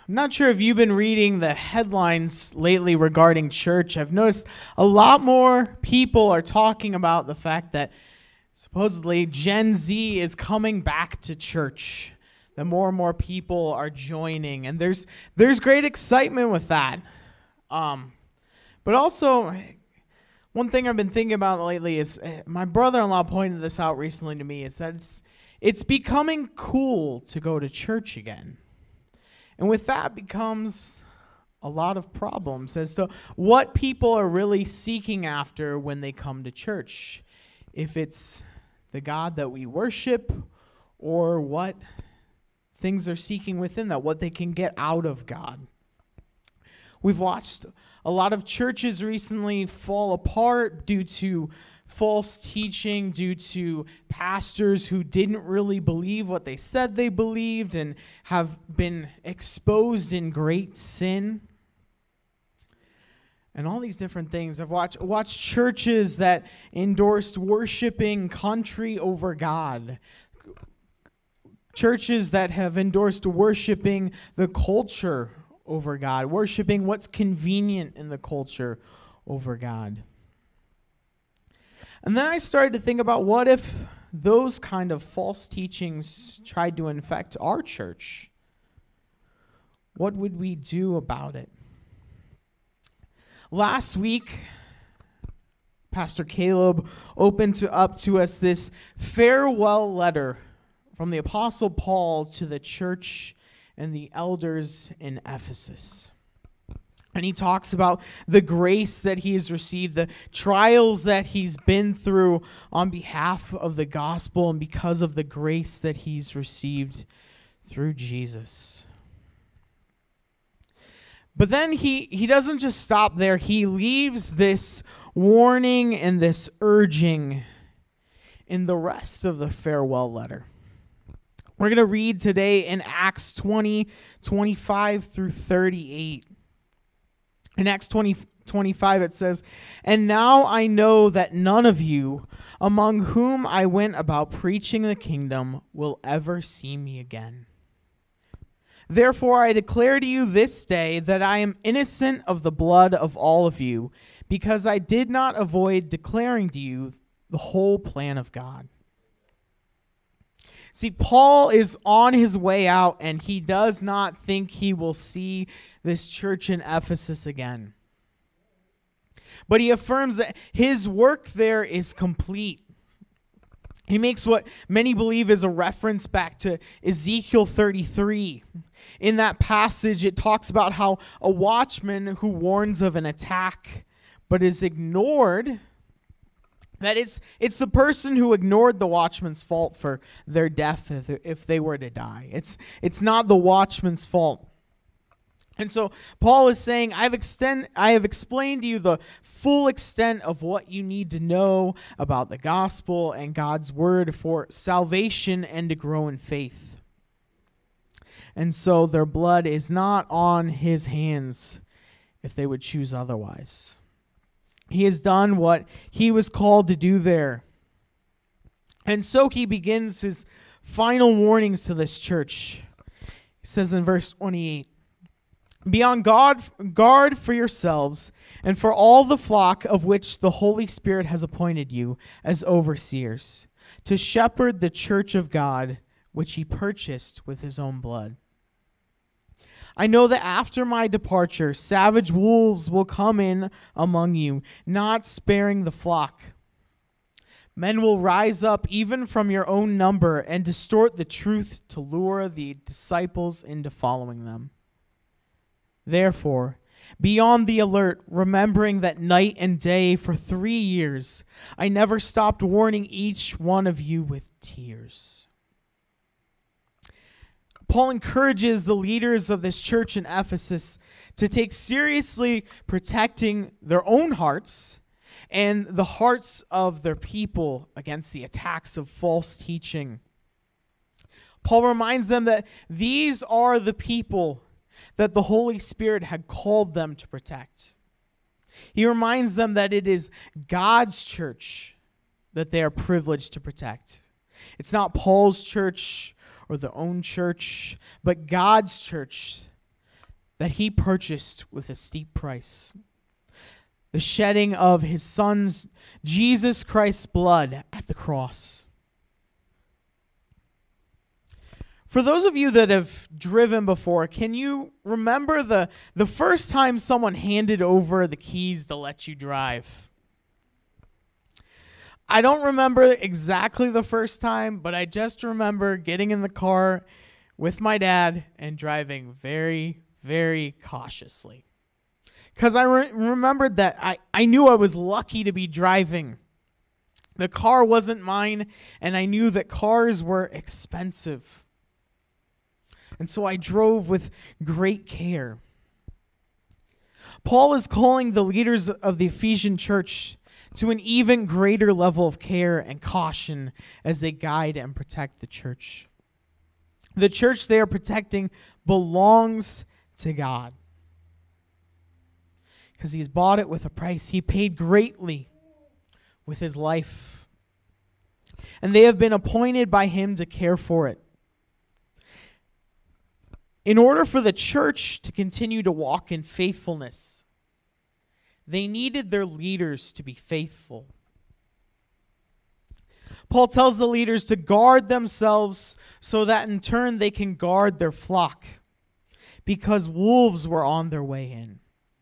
I'm not sure if you've been reading the headlines lately regarding church. I've noticed a lot more people are talking about the fact that supposedly Gen Z is coming back to church. That more and more people are joining, and there's great excitement with that. But also, one thing I've been thinking about lately is my brother-in-law pointed this out recently to me, is that it's becoming cool to go to church again. And with that becomes a lot of problems as to what people are really seeking after when they come to church. If it's the God that we worship, or what things they're seeking within that, what they can get out of God. We've watched a lot of churches recently fall apart due to false teaching, due to pastors who didn't really believe what they said they believed and have been exposed in great sin. And all these different things. I've watched churches that endorsed worshiping country over God. Churches that have endorsed worshiping the culture over God, worshiping what's convenient in the culture over God. And then I started to think about, what if those kind of false teachings tried to infect our church? What would we do about it? Last week, Pastor Caleb opened up to us this farewell letter from the Apostle Paul to the church and the elders in Ephesus. And he talks about the grace that he has received, the trials that he's been through on behalf of the gospel and because of the grace that he's received through Jesus. But then he doesn't just stop there. He leaves this warning and this urging in the rest of the farewell letter. We're going to read today in Acts 20, 25 through 38. In Acts 20:25 it says, "And now I know that none of you, among whom I went about preaching the kingdom, will ever see me again. Therefore I declare to you this day that I am innocent of the blood of all of you, because I did not avoid declaring to you the whole plan of God." See, Paul is on his way out, and he does not think he will see this church in Ephesus again. But he affirms that his work there is complete. He makes what many believe is a reference back to Ezekiel 33. In that passage, it talks about how a watchman who warns of an attack but is ignored, that it's the person who ignored the watchman's fault for their death if they were to die. It's not the watchman's fault. And so Paul is saying, I have explained to you the full extent of what you need to know about the gospel and God's word for salvation and to grow in faith. And so their blood is not on his hands if they would choose otherwise. He has done what he was called to do there. And so he begins his final warnings to this church. He says in verse 28, "Be on guard for yourselves and for all the flock of which the Holy Spirit has appointed you as overseers, to shepherd the church of God, which he purchased with his own blood. I know that after my departure, savage wolves will come in among you, not sparing the flock. Men will rise up even from your own number and distort the truth to lure the disciples into following them. Therefore, be on the alert, remembering that night and day for 3 years, I never stopped warning each one of you with tears." Paul encourages the leaders of this church in Ephesus to take seriously protecting their own hearts and the hearts of their people against the attacks of false teaching. Paul reminds them that these are the people that the Holy Spirit had called them to protect. He reminds them that it is God's church that they are privileged to protect. It's not Paul's church or their own church, but God's church that he purchased with a steep price. The shedding of his son's, Jesus Christ's blood at the cross. For those of you that have driven before, can you remember the first time someone handed over the keys to let you drive? I don't remember exactly the first time, but I just remember getting in the car with my dad and driving very, very cautiously. Because I remembered that I knew I was lucky to be driving. The car wasn't mine, and I knew that cars were expensive. And so I drove with great care. Paul is calling the leaders of the Ephesian church to an even greater level of care and caution as they guide and protect the church. The church they are protecting belongs to God, because he's bought it with a price. He paid greatly with his life. And they have been appointed by him to care for it. In order for the church to continue to walk in faithfulness, they needed their leaders to be faithful. Paul tells the leaders to guard themselves so that in turn they can guard their flock, because wolves were on their way in.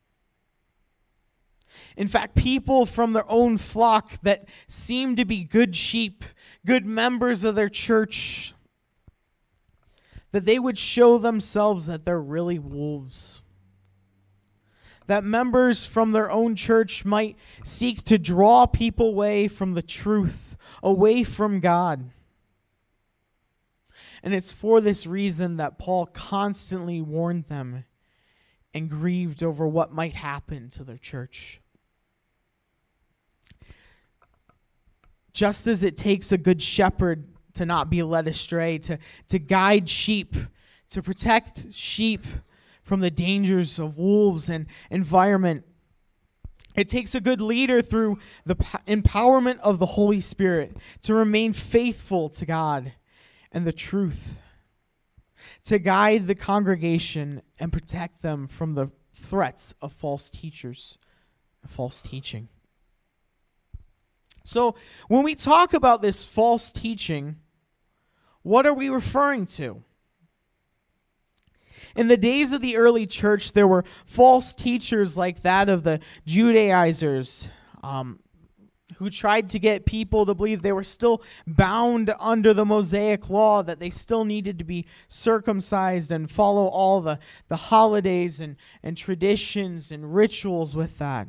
In fact, people from their own flock that seemed to be good sheep, good members of their church, that they would show themselves that they're really wolves. That members from their own church might seek to draw people away from the truth, away from God. And it's for this reason that Paul constantly warned them and grieved over what might happen to their church. Just as it takes a good shepherd to not be led astray, to guide sheep, to protect sheep from the dangers of wolves and environment, it takes a good leader through the empowerment of the Holy Spirit to remain faithful to God and the truth, to guide the congregation and protect them from the threats of false teachers and false teaching. So when we talk about this false teaching, what are we referring to? In the days of the early church, there were false teachers like that of the Judaizers, who tried to get people to believe they were still bound under the Mosaic law, that they still needed to be circumcised and follow all the holidays and traditions and rituals with that.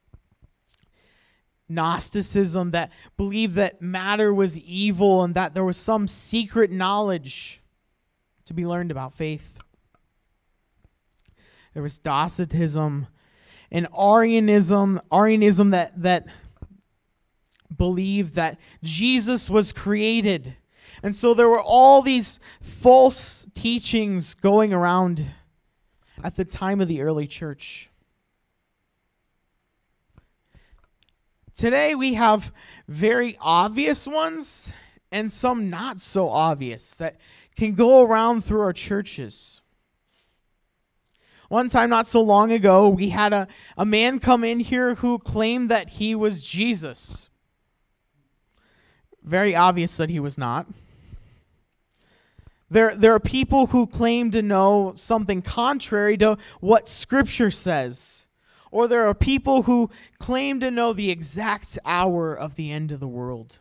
Gnosticism, that believed that matter was evil and that there was some secret knowledge to be learned about faith. There was Docetism and Arianism that believed that Jesus was created. And so there were all these false teachings going around at the time of the early church. Today we have very obvious ones and some not so obvious that can go around through our churches. One time not so long ago, we had a man come in here who claimed that he was Jesus. Very obvious that he was not. There are people who claim to know something contrary to what Scripture says. Or there are people who claim to know the exact hour of the end of the world.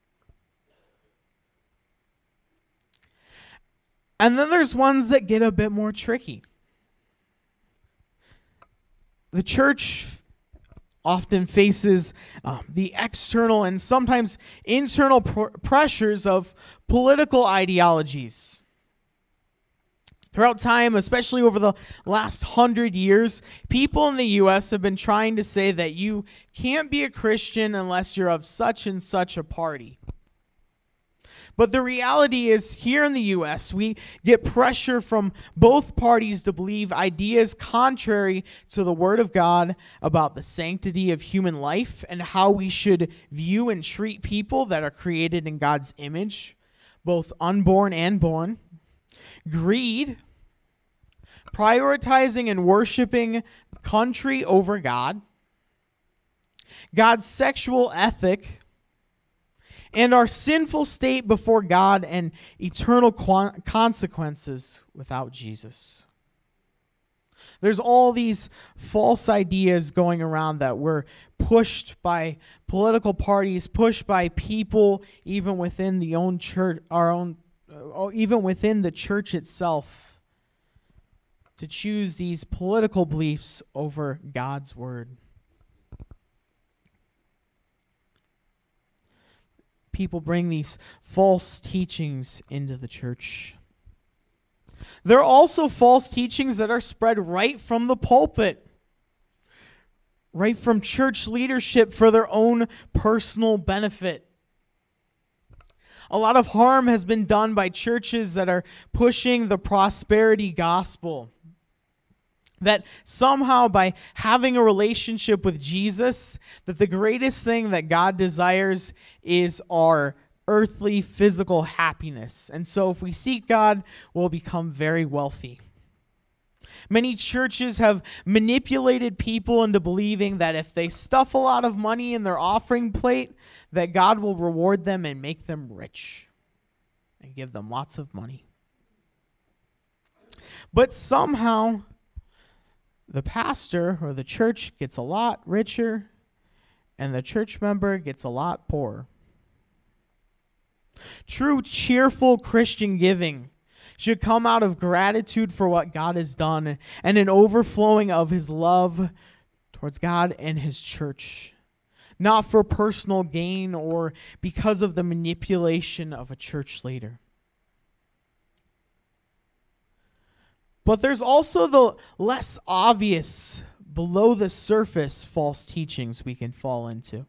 And then there's ones that get a bit more tricky. The church often faces the external and sometimes internal pressures of political ideologies. Throughout time, especially over the last 100 years, people in the U.S. have been trying to say that you can't be a Christian unless you're of such and such a party. But the reality is, here in the U.S., we get pressure from both parties to believe ideas contrary to the Word of God about the sanctity of human life and how we should view and treat people that are created in God's image, both unborn and born. Greed, prioritizing and worshiping country over God, God's sexual ethic, and our sinful state before God and eternal consequences without Jesus. There's all these false ideas going around that we're pushed by political parties, pushed by people, even within the own church, even within the church itself, to choose these political beliefs over God's word. People bring these false teachings into the church. There are also false teachings that are spread right from the pulpit, right from church leadership for their own personal benefit. A lot of harm has been done by churches that are pushing the prosperity gospel. That somehow by having a relationship with Jesus, that the greatest thing that God desires is our earthly, physical happiness. And so if we seek God, we'll become very wealthy. Many churches have manipulated people into believing that if they stuff a lot of money in their offering plate, that God will reward them and make them rich and give them lots of money. But somehow, the pastor or the church gets a lot richer and the church member gets a lot poorer. True, cheerful Christian giving should come out of gratitude for what God has done and an overflowing of his love towards God and his church, not for personal gain or because of the manipulation of a church leader. But there's also the less obvious, below the surface false teachings we can fall into.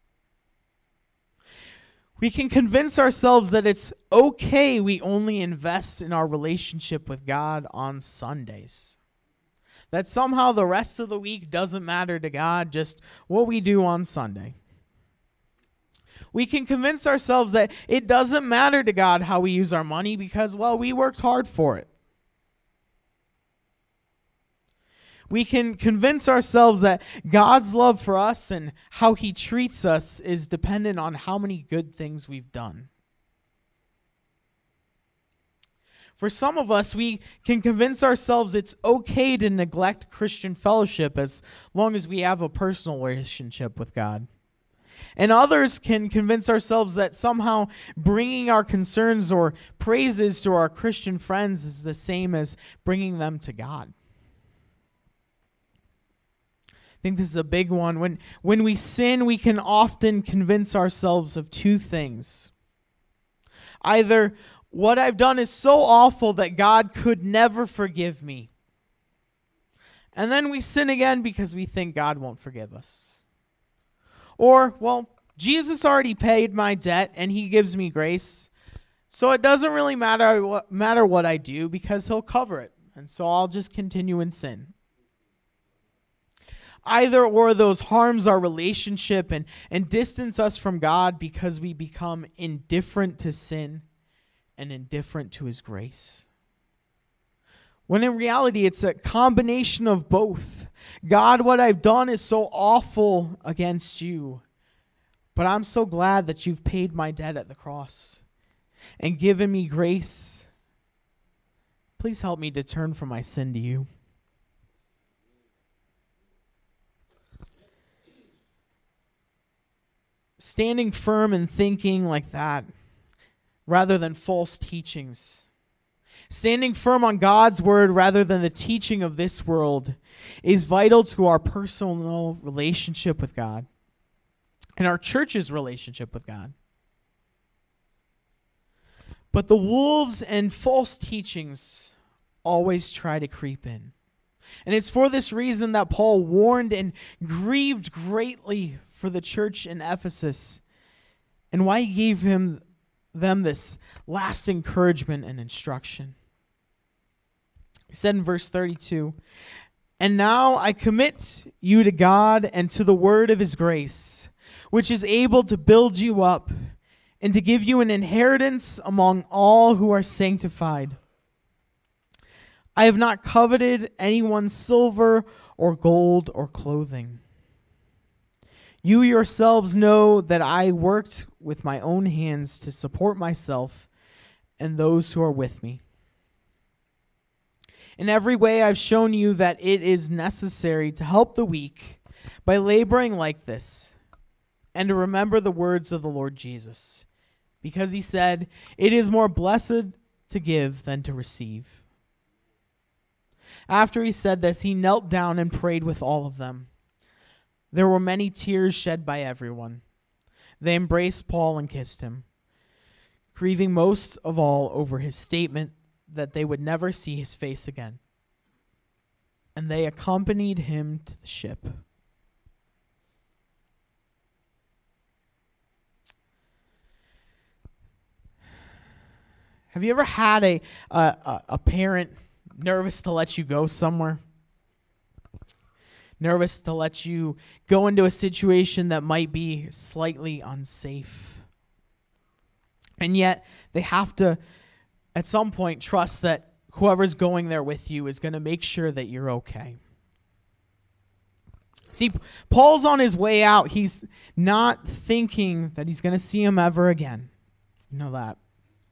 We can convince ourselves that it's okay we only invest in our relationship with God on Sundays. That somehow the rest of the week doesn't matter to God, just what we do on Sunday. We can convince ourselves that it doesn't matter to God how we use our money because, well, we worked hard for it. We can convince ourselves that God's love for us and how he treats us is dependent on how many good things we've done. For some of us, we can convince ourselves it's okay to neglect Christian fellowship as long as we have a personal relationship with God. And others can convince ourselves that somehow bringing our concerns or praises to our Christian friends is the same as bringing them to God. I think this is a big one. When we sin, we can often convince ourselves of two things. Either what I've done is so awful that God could never forgive me. And then we sin again because we think God won't forgive us. Or, well, Jesus already paid my debt and he gives me grace. So it doesn't really matter what I do because he'll cover it. And so I'll just continue in sin. Either or those harms our relationship and distance us from God because we become indifferent to sin and indifferent to his grace. When in reality, it's a combination of both. God, what I've done is so awful against you, but I'm so glad that you've paid my debt at the cross and given me grace. Please help me to turn from my sin to you. Standing firm and thinking like that, rather than false teachings. Standing firm on God's word rather than the teaching of this world is vital to our personal relationship with God and our church's relationship with God. But the wolves and false teachings always try to creep in. And it's for this reason that Paul warned and grieved greatly for the church in Ephesus, and why he gave them this last encouragement and instruction. He said in verse 32, "And now I commit you to God and to the word of his grace, which is able to build you up and to give you an inheritance among all who are sanctified. I have not coveted anyone's silver or gold or clothing. You yourselves know that I worked with my own hands to support myself and those who are with me. In every way, I've shown you that it is necessary to help the weak by laboring like this, and to remember the words of the Lord Jesus, because he said, "It is more blessed to give than to receive." After he said this, he knelt down and prayed with all of them. There were many tears shed by everyone. They embraced Paul and kissed him, grieving most of all over his statement that they would never see his face again. And they accompanied him to the ship. Have you ever had a parent nervous to let you go somewhere? Nervous to let you go into a situation that might be slightly unsafe. And yet, they have to, at some point, trust that whoever's going there with you is going to make sure that you're okay. See, Paul's on his way out. He's not thinking that he's going to see him ever again. You know that.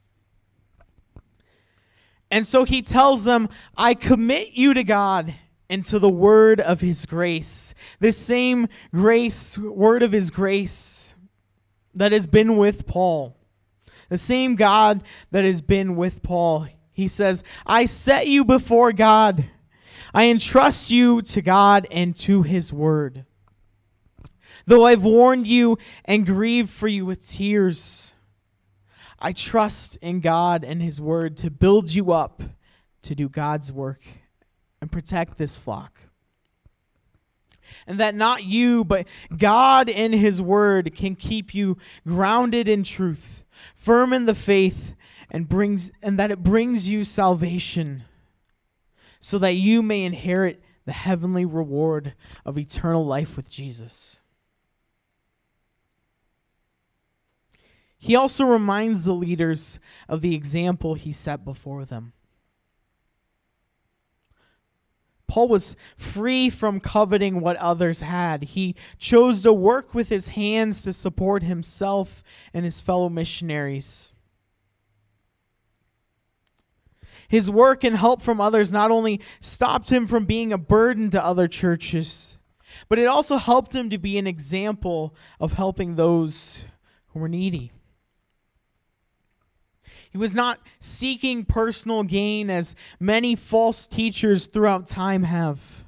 And so he tells them, I commit you to God and to the word of his grace. This same grace, word of his grace that has been with Paul. The same God that has been with Paul. He says, I set you before God. I entrust you to God and to his word. Though I've warned you and grieved for you with tears, I trust in God and his word to build you up to do God's work and protect this flock. And that not you, but God and his word can keep you grounded in truth, firm in the faith, and that it brings you salvation, so that you may inherit the heavenly reward of eternal life with Jesus. He also reminds the leaders of the example he set before them. Paul was free from coveting what others had. He chose to work with his hands to support himself and his fellow missionaries. His work and help from others not only stopped him from being a burden to other churches, but it also helped him to be an example of helping those who were needy. He was not seeking personal gain as many false teachers throughout time have,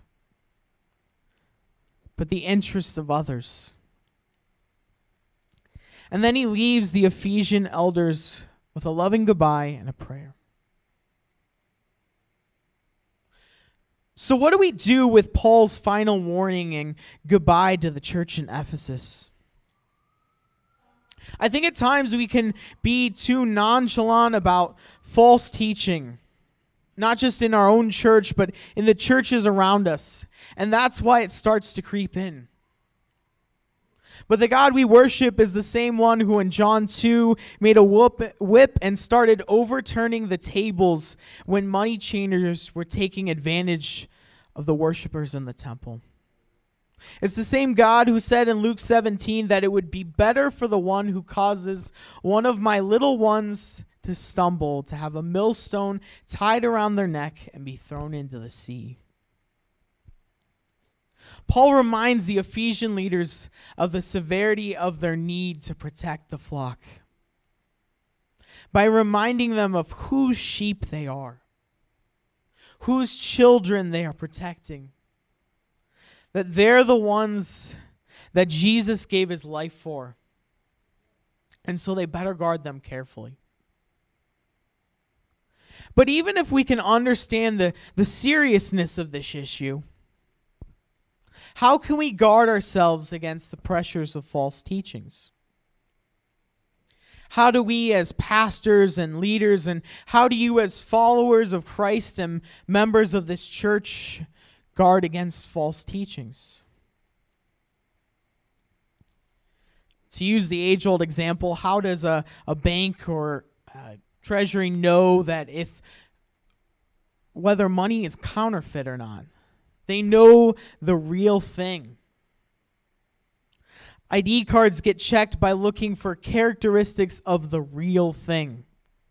but the interests of others. And then he leaves the Ephesian elders with a loving goodbye and a prayer. So what do we do with Paul's final warning and goodbye to the church in Ephesus? I think at times we can be too nonchalant about false teaching, not just in our own church, but in the churches around us. And that's why it starts to creep in. But the God we worship is the same one who in John 2 made a whip and started overturning the tables when money changers were taking advantage of the worshipers in the temple. It's the same God who said in Luke 17 that it would be better for the one who causes one of my little ones to stumble to have a millstone tied around their neck and be thrown into the sea. Paul reminds the Ephesian leaders of the severity of their need to protect the flock by reminding them of whose sheep they are, whose children they are protecting, that they're the ones that Jesus gave his life for, and so they better guard them carefully. But even if we can understand the seriousness of this issue, how can we guard ourselves against the pressures of false teachings? How do we as pastors and leaders, and how do you as followers of Christ and members of this church guard against false teachings? To use the age-old example, how does a bank or treasury know that if whether money is counterfeit or not. They know the real thing. ID cards get checked by looking for characteristics of the real thing.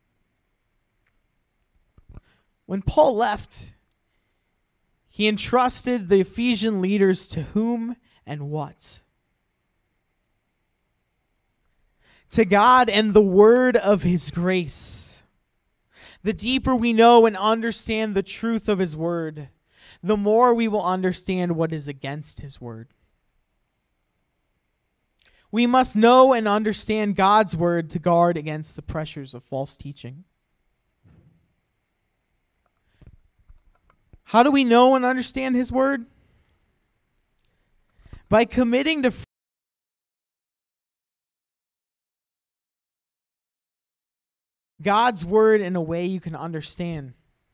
When Paul left, he entrusted the Ephesian leaders to whom and what? To God and the word of his grace. The deeper we know and understand the truth of his word, the more we will understand what is against his word. We must know and understand God's word to guard against the pressures of false teaching. How do we know and understand his word? By committing to God's word in a way you can understand.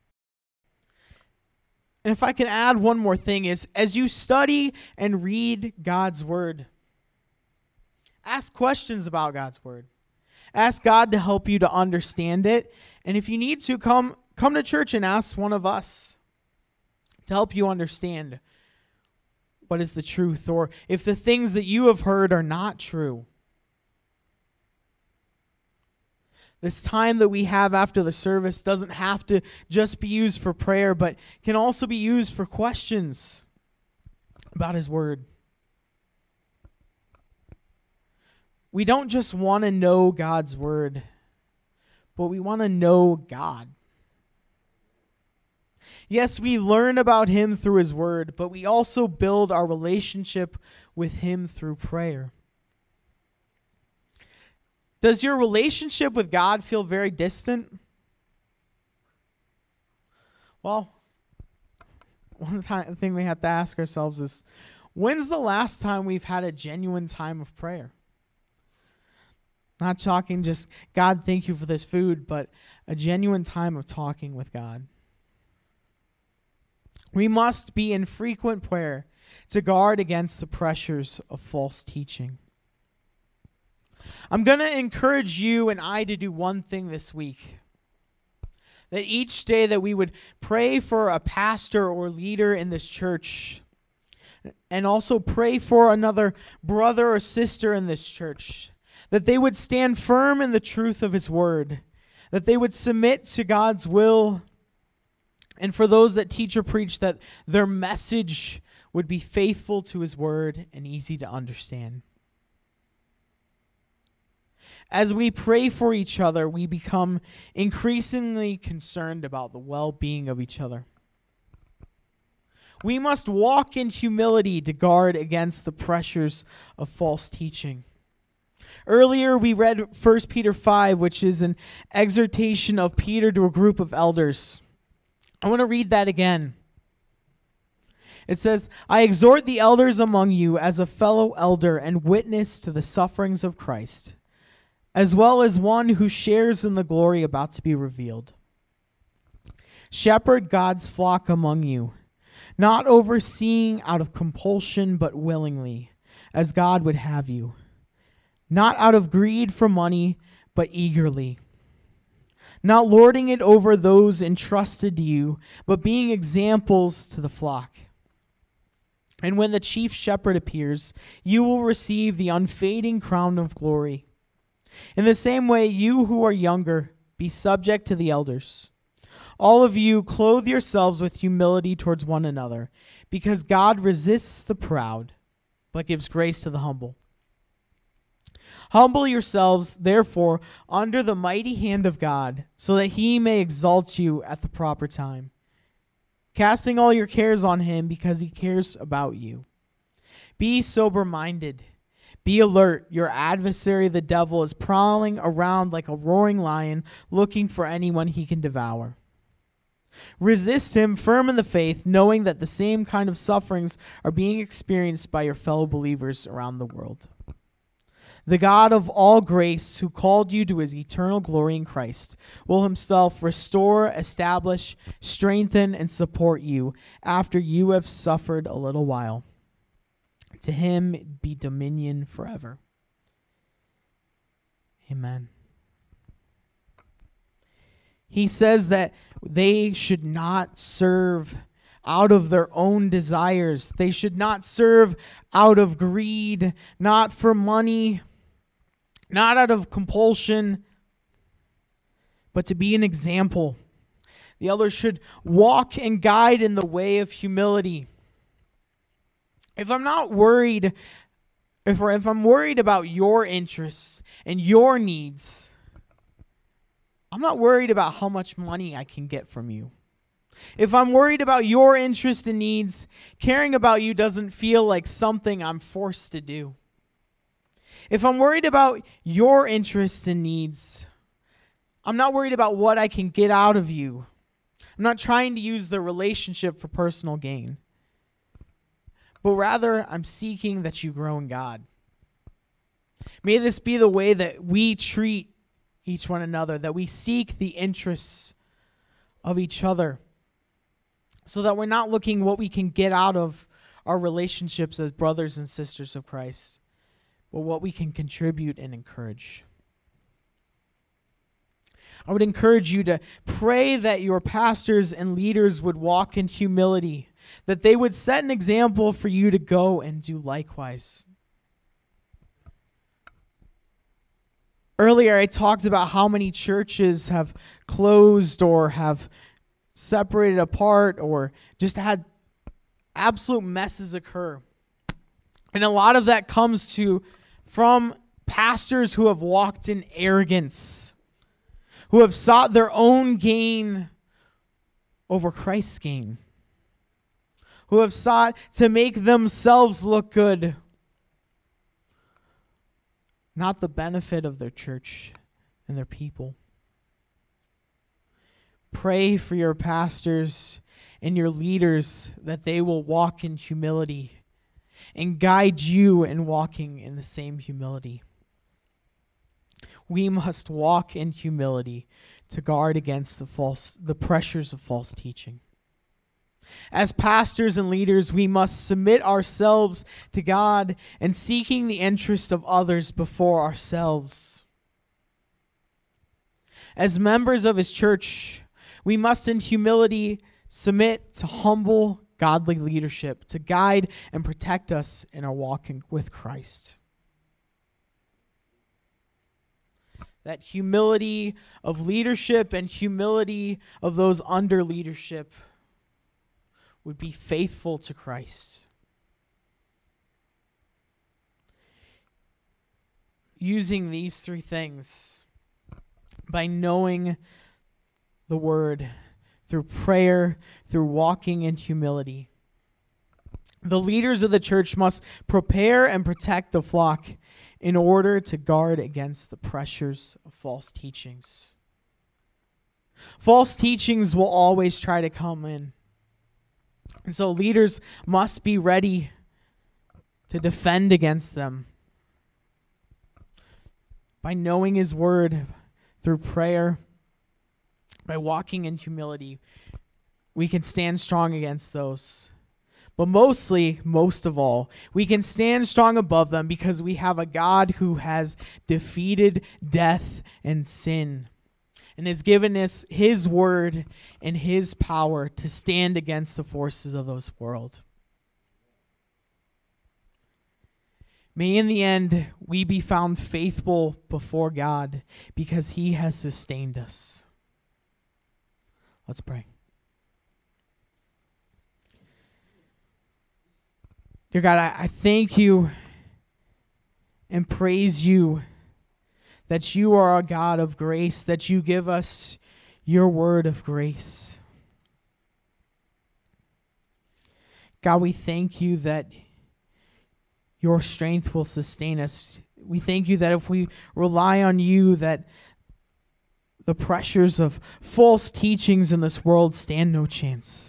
And if I can add one more thing is, as you study and read God's word, ask questions about God's word. Ask God to help you to understand it. And if you need to, come to church and ask one of us to help you understand what is the truth, or if the things that you have heard are not true. This time that we have after the service doesn't have to just be used for prayer, but can also be used for questions about his word. We don't just want to know God's word, but we want to know God. Yes, we learn about him through his word, but we also build our relationship with him through prayer. Does your relationship with God feel very distant? Well, one thing we have to ask ourselves is, when's the last time we've had a genuine time of prayer? Not talking just, God, thank you for this food, but a genuine time of talking with God. We must be in frequent prayer to guard against the pressures of false teaching. I'm going to encourage you and I to do one thing this week. That each day that we would pray for a pastor or leader in this church, and also pray for another brother or sister in this church, that they would stand firm in the truth of his word, that they would submit to God's will, and for those that teach or preach, that their message would be faithful to his word and easy to understand. As we pray for each other, we become increasingly concerned about the well-being of each other. We must walk in humility to guard against the pressures of false teaching. Earlier, we read 1 Peter 5, which is an exhortation of Peter to a group of elders. I want to read that again. It says, I exhort the elders among you as a fellow elder and witness to the sufferings of Christ, as well as one who shares in the glory about to be revealed. Shepherd God's flock among you, not overseeing out of compulsion but willingly, as God would have you, not out of greed for money but eagerly, not lording it over those entrusted to you, but being examples to the flock. And when the chief shepherd appears, you will receive the unfading crown of glory. In the same way, you who are younger, be subject to the elders. All of you, clothe yourselves with humility towards one another, because God resists the proud, but gives grace to the humble. Humble yourselves, therefore, under the mighty hand of God, so that he may exalt you at the proper time, casting all your cares on him because he cares about you. Be sober-minded. Be alert. Your adversary, the devil, is prowling around like a roaring lion, looking for anyone he can devour. Resist him, firm in the faith, knowing that the same kind of sufferings are being experienced by your fellow believers around the world. The God of all grace, who called you to his eternal glory in Christ, will himself restore, establish, strengthen, and support you after you have suffered a little while. To him be dominion forever. Amen. He says that they should not serve out of their own desires. They should not serve out of greed, not for money, not out of compulsion, but to be an example. The elders should walk and guide in the way of humility. If I'm not worried, if I'm worried about your interests and your needs, I'm not worried about how much money I can get from you. If I'm worried about your interests and needs, caring about you doesn't feel like something I'm forced to do. If I'm worried about your interests and needs, I'm not worried about what I can get out of you. I'm not trying to use the relationship for personal gain, but rather I'm seeking that you grow in God. May this be the way that we treat each one another, that we seek the interests of each other, so that we're not looking what we can get out of our relationships as brothers and sisters of Christ, but what we can contribute and encourage. I would encourage you to pray that your pastors and leaders would walk in humility, that they would set an example for you to go and do likewise. Earlier, I talked about how many churches have closed or have separated apart or just had absolute messes occur. And a lot of that comes from pastors who have walked in arrogance, who have sought their own gain over Christ's gain, who have sought to make themselves look good, not the benefit of their church and their people. Pray for your pastors and your leaders that they will walk in humility and guide you in walking in the same humility. We must walk in humility to guard against the pressures of false teaching. As pastors and leaders, we must submit ourselves to God and seeking the interests of others before ourselves. As members of His church, we must in humility submit to humble, godly leadership to guide and protect us in our walking with Christ. That humility of leadership and humility of those under leadership would be faithful to Christ. Using these three things, by knowing the Word, through prayer, through walking in humility, the leaders of the church must prepare and protect the flock in order to guard against the pressures of false teachings. False teachings will always try to come in. And so leaders must be ready to defend against them. By knowing His Word, through prayer, by walking in humility, we can stand strong against those. But most of all, we can stand strong above them because we have a God who has defeated death and sin and has given us His Word and His power to stand against the forces of this world. May in the end we be found faithful before God because He has sustained us. Let's pray. Dear God, I thank You and praise You that You are a God of grace, that You give us Your word of grace. God, we thank You that Your strength will sustain us. We thank You that if we rely on You, that the pressures of false teachings in this world stand no chance.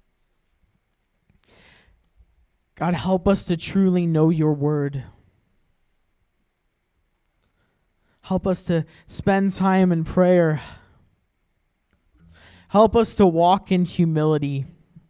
God, help us to truly know Your word. Help us to spend time in prayer. Help us to walk in humility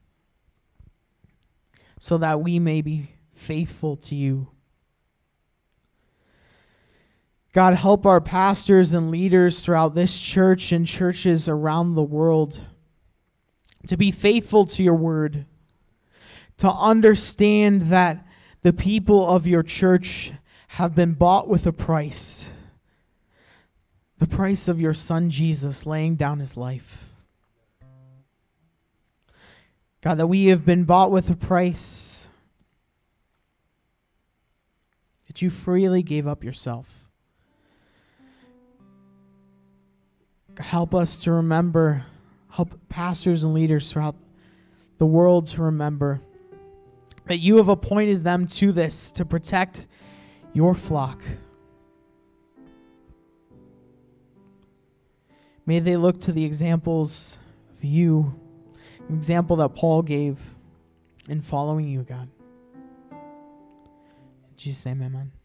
so that we may be faithful to You. God, help our pastors and leaders throughout this church and churches around the world to be faithful to your word, to understand that the people of your church have been bought with a price, the price of your Son Jesus laying down his life. God, that we have been bought with a price, that you freely gave up yourself. God, help us to remember, help pastors and leaders throughout the world to remember that you have appointed them to this, to protect your flock. May they look to the examples of you, an example that Paul gave in following you, God. In Jesus' name, amen.